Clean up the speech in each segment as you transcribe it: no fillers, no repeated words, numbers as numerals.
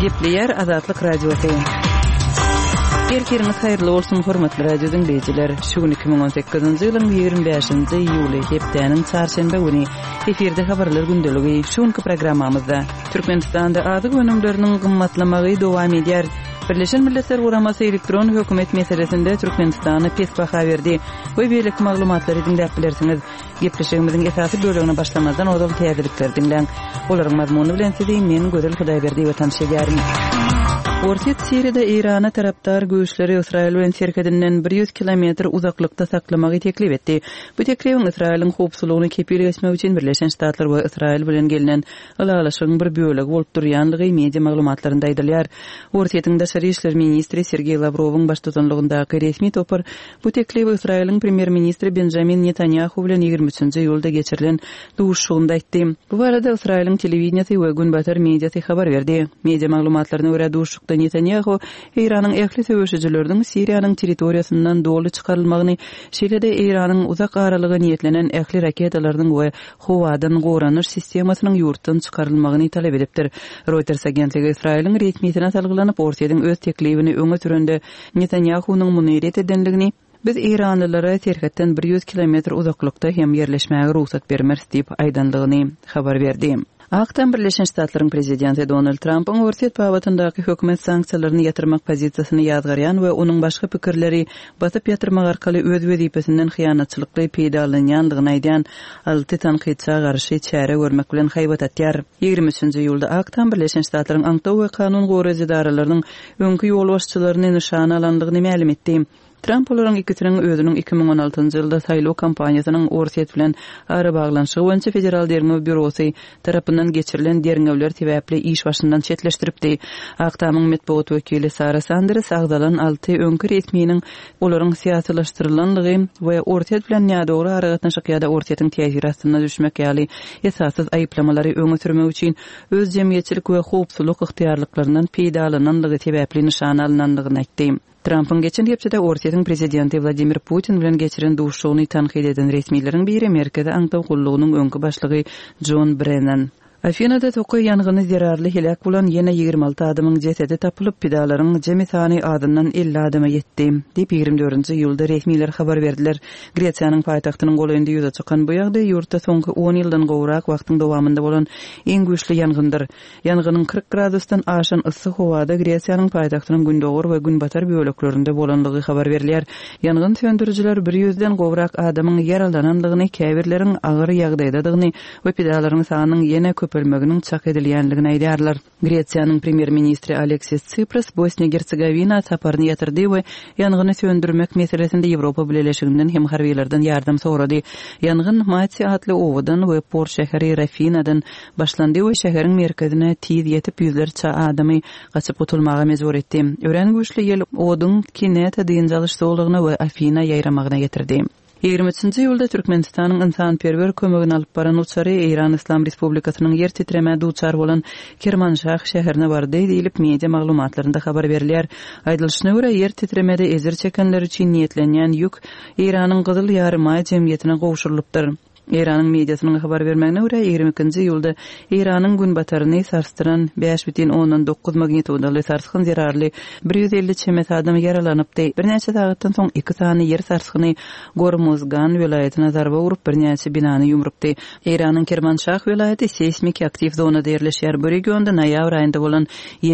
Gepleyer Azatlyk Radiosu. Herkiriniz hayırlı olsun hormatly radio dinleyijiler. Şu gün 2018-nji ýylyň 25-nji iýuly hepdeniň çarşembe güni eferde habarlar gündeligi şuňky programmamyzda Türkmenistanda azyk önümleriniň gymmatlamagy dowam edýär. Birleşen Milletler Guramasy elektron hökümet meselesinde Türkmenistany pes baha berdi. Bu beýlik maglumatlary dinläp bilersiňiz. Gepleşigimiziň esasy bölügine başlamazdan odal täzelikler dinleň. Olaryň mazmuny bilen sizi men Gözel Hudaýberdi we tanışýaryn. Orta Siriýada Irana tarapdar güýçleri Israil bilen serkedinden 100 kilometr uzaklykda saklamagy teklip etdi. Bu teklibiň Israiliň howpsuzlygyny kepil etmek üçin Birleşen Ştatlar we Israil bilen gelinen alalaşygyň bir bölegi bolup durýanlygy media maglumatlarynda aýdylýar. Orta Daşary işler ministri Sergey Lavrowyň başçylygindaky resmi topar bu teklibi Israiliň premier ministri Benjamin Netanyahu bilen 23-nji ýylda geçirilen duşugynda aýtdy. Bu barada Israiliň telewizionyasy we Günbatar mediasy habar berdi. Media maglumatlaryna görä duşukda Netanyahu Iranyň ähli söwüşçileriň Siriýanyň territoriýasyndan dolu çykarylmagyny, şeýle-de Iranyň uzak aralyga niýetlenen ähli raketalaryň we howadan goranyş sistemasynyň ýurtdan çykarylmagyny talep edipdir. Reuters agentligi Israiliň resmiýetine talgylanyp ortadan öz teklibini öňe sürende Netanyahu'nun muneýret edenligini biz İranlylara terhetden 100 kilometr uzaklykda hem yerleşmäge ruhsat bermez diýip aýdanlygyny habar berdi. Aktan Birleşen Ştatlaryň prezidenti Donald Trump'ın orta pawatandaky hökümet sanksiýalaryny ýatyrmak pozisiýasyny ýazgarýan we onuň başga pikirleri batyp ýatyrmak arkaly öz wezipesinden hyýanatçylykly peýdalanýanlygyny aýdan alty tanqidçiga garşy çäre görmek bilen haýbat atýar. 23-nji ýylda Aktan Birleşen Ştatlaryň aňtaw we kanun gorazy idaralarynın öňkü ýol başçylaryny nişana alanlygyny ma'lum etdi. Trump olaryň ikisiniň özüniň 2016-njy ýylda saýlaw kampaniýasynyň Orset bilen ara baglanşygy boýunça Federal Derňew Bürosy tarapyndan geçirilen derňewler sebäpli iş başyndan çetleşdiripdi. Aktamyň medeniýet wekili Sarah Sanders agdalan 6 öňkü resmiýiniň olaryň siýasalaşdyrylanlygy we Orset bilen ýa-dogry aragatnaşyk ýa-da Orsetyň täsiratyna düşmek ýaly esassız aýyplamary öňe sürmek üçin öz jemgyýetçilik we howpsuzlyk ygtyýarlyklaryndan peýdalananlygy sebäpli nişana alynanlygyny aýtdy. Trump'ın geçen hepside Orsetyň prezidenti Vladimir Putin bilen geçiren duşugyny tanqid eden resmiýetlerin biri Amerikada aňtaw gullugynyň öňkü başlygy John Brennan. Afinada toky ýangyny zerarly helak bolan ýene 26 adamyň jesedi tapylyp pidalaryň jemi sany adından 50 adama ýetdi diýip 24-nji ýylda resmiýetler habar berdiler. Gretsiýanyň paýtagtynyň golandy ýüze çykan bu ýagda ýurtda soňky 10 ýyldan gowrak wagtyň dowamında bolan iň güýçli ýangyndyr. Ýangynnyň 40 gradusdan aşan ysy howada Gretsiýanyň paýtagtynyň gündogor we günbatar böleklerinde bolanlygy habar berilýär. Ýangyn söndürüjiler 100-den gowrak adamyň ýaralananlygyny, käbirleriň agyr ýagdaýdadygyny we pidalaryň sanynyň ýene köpelmeginiň çak edilýänligini aýdýarlar. Gretsiýanyň premier ministri Aleksis Tsipras Bosniýa-Hersegovina saparyny ýatyrdy we ýangyny söndürmek meselesinde Ýewropa Birleşiginden hem harbiýlerden ýardam sorady. Ýangyn Matsi atly owadan we Por şäheri Rafinadan başlandy we şäheriň merkezine tiz ýetip ýüzlerçe adamy gaçyp otulmaga mezbur etdi. Ören güýçli ýel owadyň kinete diýenjalyş soğulygyna we Afina ýaýramagyna getirdi. 23-nji ýylda Türkmenistanyň insanperwer kömegini alyp baran uçary Iran Islam Respublikasynyň ýer titreme duçar bolan Kermanşah şäherine bardy diýilip media maglumatlarynda habar berilýär. Aýdylyşyna görä ýer titremede ezir çekenler üçin niýetlenýän ýük Iranyň Gyzyl ýarymay jemgyýetine gowşurylypdyr. Iranyň mediasynyň habar bermegine görä 22-nji ýylda Iranyň günbataryny sarstıran 5,9 magnitudaly sarsgyn zerarly 150 çemet adam yaralanypdy. Bir näçe sagatdan soň 2 sany yer sarsgyny Gormuzgan welaýatyna zarba urup bir näçe binany ýumrupdy. Iranyň Kermanşah welaýaty seismik aktiv zonada ýerleşýär. Bu regionda noýabr aýynda bolan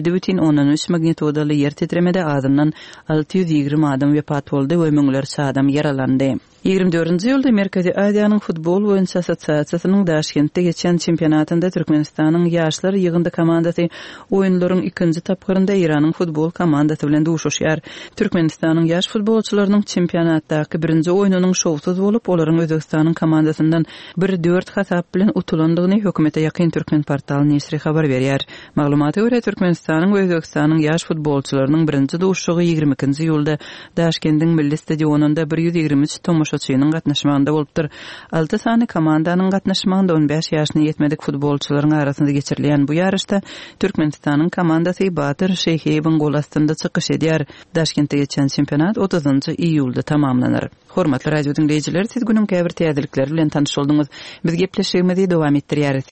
7,13 magnitudaly yer titremede adamdan 620 adam wepat boldy we müňlerçe adam yaralandy. 24-nji ýylda Merkezi Aziýanyň futbol boýunça assosiasiýasynyň Daşkentde geçen çempionatynda Türkmenistanyň ýaşlar ýygyndy komandasy oýunlaryň 2-nji tapgyrynda Iranyň futbol komandasy bilen duşuşýar. Türkmenistanyň ýaş futbolçylarynyň çempionatdaky 1-nji oýunynyň şowsuz bolup, olaryň Özbekistanyň komandasyndan 1-4 hasap bilen utulandygyny hökümete ýakyn Türkmen portaly näşri habar berýär. Maglumata görä Türkmenistanyň we Özbekistanyň ýaş futbolçylarynyň 1-nji duşugy 22-nji ýylda Daşkentdiň Milli stadionunda 123 tamaşaçynyň gatnaşmagynda bolupdyr. 6 sany komandanyň gatnaşmagynda 15 ýaşyna ýetmedik futbolçylaryň arasynda geçirilen bu ýarışda Türkmenistanyň komandasy Batyr Şeýheýewiň gol astynda çykyş edýär. Daşkentde geçen çempionat 30-njy iýulda tamamlanar. Hormatly radio dinleyijiler, siz günüň käbir täzelikleri bilen tanyş bolduňyz. Biz gepleşigimizi dowam etdirýäris.